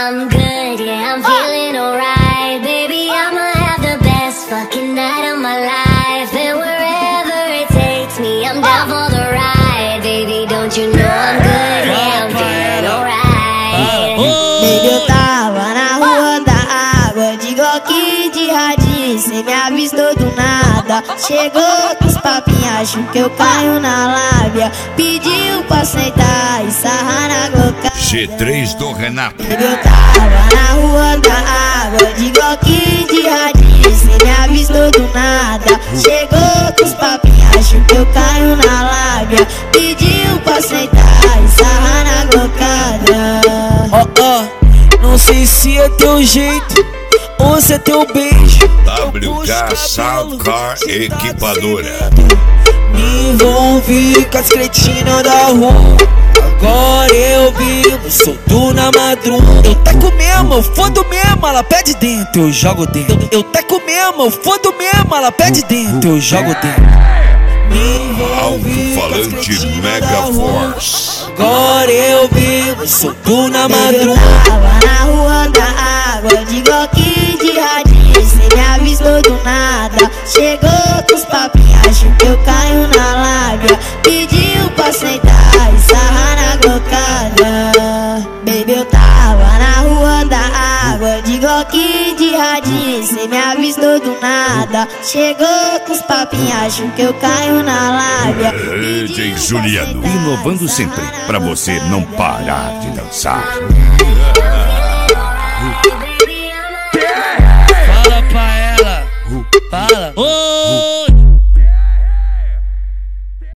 I'm good, yeah, I'm feeling alright. Baby, I'ma have the best fucking night of my life. And wherever it takes me, I'm down for the ride. Baby, don't you know I'm good, yeah, I'm feeling alright. Baby, eu tava na rua da água, de Glock de radinho, cê me avistou do nada. Chegou com os papinhos, acho que eu caio na lábia. Pediu pra sentar e sarrar na glocada. G3 do Renato. Baby, eu tava na rua da água, de Glock de radinho, cê me avistou do nada. Chegou com os papinhos, acho que eu caio na lábia. Pediu pra sentar e sarrar na glocada. Não sei se é teu jeito ou se é teu beijo. WK Soundcar Equipadora. Me envolvi com as cretinas da rua. Agora eu vivo solto na madruga. Eu taco mesmo, eu fodo mesmo, ela pede dentro, eu jogo dentro. Eu taco mesmo, eu fodo mesmo, ela pede dentro, eu jogo dentro. Alto-falante Mega Force. Agora eu vivo solto na madruga. Eu tava na rua da água, de Glock de radinho, cê me avistou do nada. Chegou com os papinhos, acho que eu caio na lábia. Pediu pra sentar e sarrar na glocada. Baby, eu tava na rua da água, de Glock de radinho, cê me avistou do nada. Chegou com os papinhos, acho que eu caio na lábia. DJ Juliano, inovando sempre, pra você não parar de dançar.